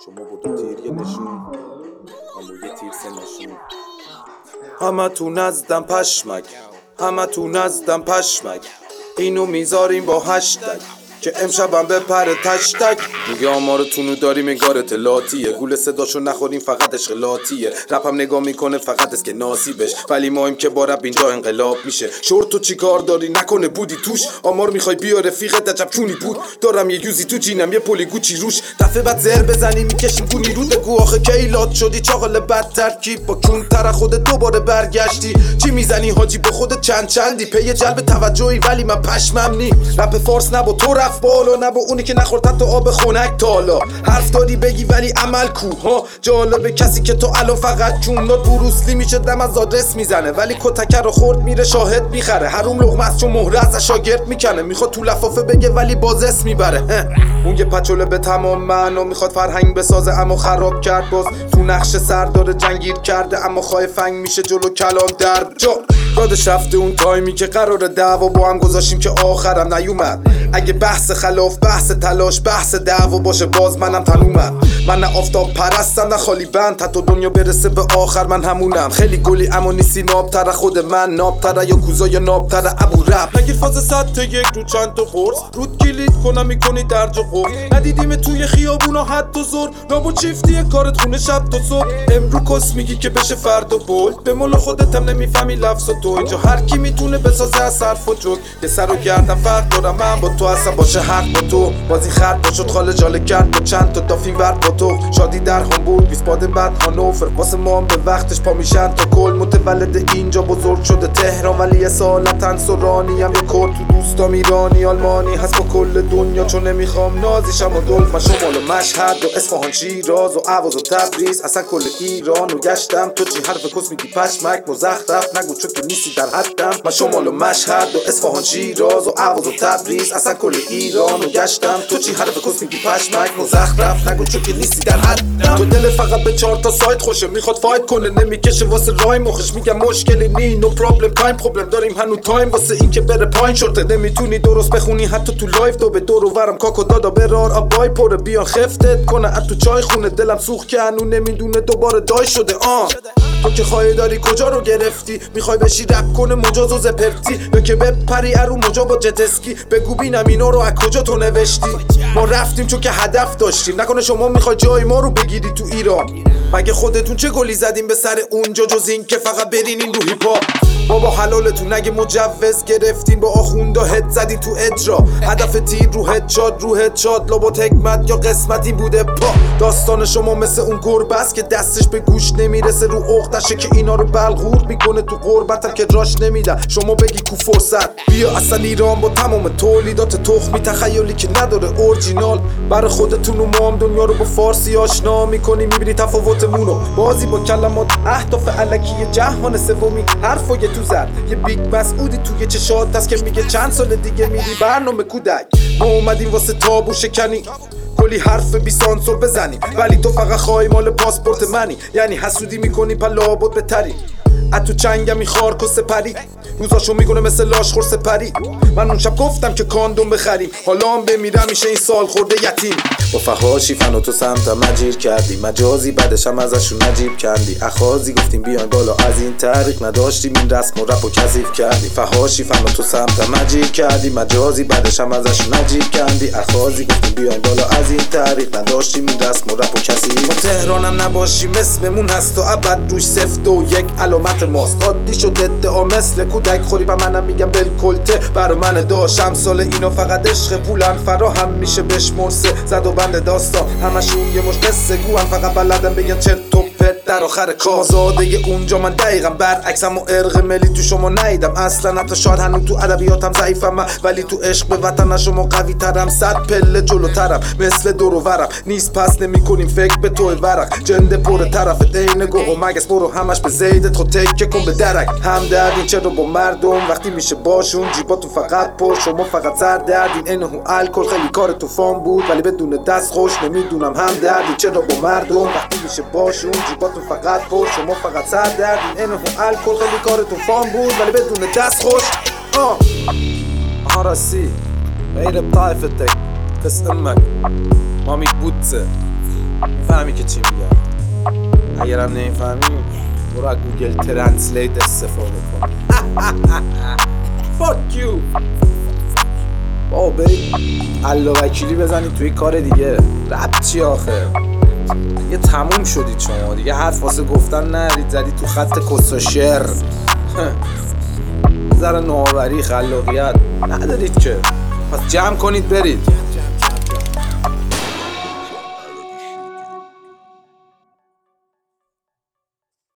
شما با دو تیر یه نشون من با یه تیر سه نشون. همه تو نزدم پشمک، همه تو نزدم پشمک، اینو میذاریم با هشتگ که امشبم بپره تشتگ. میگه آمارتونو داریم انگار اطلاعاتیه، گول صداشو نخوریم فقط عشق لاتیه. رپم نگاه میکنه فقط است که ناسیبش، ولی مایم که با رپ اینجا انقلاب میشه. شورت تو چی کار داری نکنه بودی توش، آمار میخوای بیا رفیقت عجب چونی بود. دارم یه یوزی تو جینم یه پلی گوچی روش، دفعه بعد زر بزنی میکشیم گونی رو. بگو آخه کیلات شدی چاقل بد ترکیب با کون تر خودت دوباره برگشتی. چی میزنی حاجی با خودت چندی پی جلب توجهی ولی من پشمم نی. رپ فارس نه با تو رفت بالا، نه با اونی که نخورد حتی آب خنک تالا. حرف داری بگی ولی عمل کو ها. جالبه کسی که تو الان فقط چون داد بروسلی میشه دم از آدرس میزنه، ولی کتکر رو خورد میره شاهد میخره. حروم لقمه است چون مهره از شاگرد میکنه، میخواد تو لفافه بگه ولی باز اسم میبره. اون یه پچوله به تمام معنا میخواد فرهنگ بسازه اما خراب کرد. باز تو نقش سردار جنگیر کرده اما خواهی فنگ میشه جلو کلام در جا. یادش رفته اون تایمی که قرار دعوا با هم گذاشیم که آخرم نیومد. اگه بحث خلاف بحث تلاش بحث دعوا باشه باز منم تنومم. من نه آفتاب پرستم نه خالی بند، حتی دنیا برسه به آخر من همونم. خیلی گلی اما نیستی نابتره، خود من نابتره یا کوزا یا نابتره ابو رپ. نگیر فاز 100 یک رو چند تا قرص رود کلید کنم میکنی درج و قرص. ندیدیم توی خیابونا حد و زور، نابو چیفتی کارت خونه شب تا صبح. امرو کس میگی که بشه فردا بول، به مولا خودت هم نمیفهمی لفظ تو. اینجا هر کی میتونه بسازه از صرف و جوک. یه سر و گردم فرق دارم من با تو، اصلا باشه حق با تو. بازی خرد باشد خاله جاله کرد با چند تا دافین ورد با تو. شادی در بود ویسپاده بعد هانوفر، واسه ما هم به وقتش پا میشن تا کل. متولد اینجا بزرگ شده تهران ولی اصالتا سورانی هم. یه کرد تو دوستام ایرانی آلمانی هست با کل دنیا، چون نمیخوام نازیشم و دلف. من شمال و مشهد و اصفهان شیراز و اهواز و تبریز، اصلا کل ایران و گشتم. تو چی حرف کس میگی پشمک مزخرف نگو چون که نیستی در حدم. من شمال و مشهد و اصفهان شیراز و اهواز و تبریز، اصلا کل ایران و گشتم. تو چی حرف کس میگی پشمک مزخرف نگو چون که نیستی در حدم. تو دل فقط به 4 تا سایت خوشه، میخواد فایت کنه نمیکشه واسه رای مخش. میگم مشکلی نی نو پرابلم تایم، پرابلم داریم هنو تایم واسه این که بره پایین. شورته نمیتونی درست بخونی حتی تو لایف. دو به دور و ورم کاکو دادا برار آبای پره بیان خفتت کنه ات تو چای خونه. دلم سوخت که هنو نمیدونه دوباره دای شده. تو که خواهی داری کجا رو گرفتی؟ میخوای بشی رپ کنه مجاز و زپرتی، یا که بپری ارو مجا با جتسکی؟ بگو بینم اینا رو از کجا تو نوشتی؟ ما رفتیم چون که هدف داشتیم، نکنه شما میخوای جای ما رو بگیری تو ایران. مگه خودتون چه گلی زدیم به سر اونجا جز این که فقط برینین رو هیپ هاپ؟ بابا حلالتون اگه مجوز گرفتین با آخوندا هد زدین تو اجرا. هدف تیر رو هد شاد لابد حکمت یا قسمتی بوده پا. داستان شما مثل اون گربه است که دستش به گوش نمیرسه، رو عقدشه که اینا رو بلغور میکنه تو قربتم که راش نمیدن. شما بگی کو فرصت بیا اصلا ایران با تمام تولیدات تخمی تخیلی که نداره اورجینال. برای خودتون و ما هم دنیا رو با فارسی آشنا میکنی، میبینی تفاوتمونو. بازی با کلمات اهداف الکی جهان سومی، حرفای تو زد یه بیگ مسعودی توی چشات هست که میگه چند سال دیگه میری برنامه کودک. ما اومدیم واسه تابو شکنی، کلی حرف بی سانسور بزنی، ولی تو فقط خواهی مال پاسپورت منی. یعنی حسودی میکنی پا لابد بتری، اتو چنگم می خارک و سپری. روزاشو میکنه مثل لاشخور سپری. من اون شب گفتم که کاندوم بخریم، حالا هم بمیرم میشه این سال خورده یتیم. با فحاشی فن و تو سمتم مجیر کردی، مجازی بعدش هم ازشون نجیب کندی. اخازی گفتیم بیاین بالا از این طریق، نداشتیم این رسم و رپ و کثیف کردی. فحاشی فن و تو سمتم مجیر کردی، مجازی بعدش هم ازشون نجیب کندی. اخازی گفتیم بیاین بالا از این طریق، نداشتیم این رسم و رپ و کثیف. ما تهرانم نباشیم اسممون هست و ابد روش سفت و یک علامت ماست. عادی شد ادعا مثل کودک خوری و منم میگم بالکلته. برا من داشتم سال اینا فقط عشق پولن فراهم میشه بشمرسه. زد و بند داستان همشون یه مش قصه گوهم، فقط بلدم بگن چه توپه در آخر کار. زاده اونجا من دقیقا برعکسم و ارق ملی تو شما نیدم اصلا. حتی شاید هنو تو ادبیاتم ضعیفم ولی تو عشق به وطن شما قوی ترم. 100 پله جلوترم مثل دور و ورم نیست پس نمیکنیم فکر به تو ورق. جنده پر طرف دین گوه و مگس برو همش به زیدت خود تکه کن به درک. هم دردین چرا با مردم وقتی میشه باشون جیباتون فقط پر. شما فقط سر دردین اینه الکل خیلی کار تو فام بود ولی بدون دست خوش نمیدونم. هم دردین چرا با مردم وقتی میشه باشون جیباتون فقط پر. شما فقط سر دردین اینه الکل خیلی کار تو فام بود ولی بدون دست خوش. راسي غير بطائفتك تس امك مامي بوتسه میفهمی که چی میگم؟ اگرم نمیفهمی برو از گوگل ترنسلیت استفاده کن. Fuck you. بابا برید الله وکیلی بزنید توی کار دیگه. رب چی آخه؟ دیگه تموم شدید شما دیگه، حرف واسه گفتن نرید، زدید تو خط کس و شر. ذره نوآوری خلاقیت ندارید که، پس جمع کنید برید.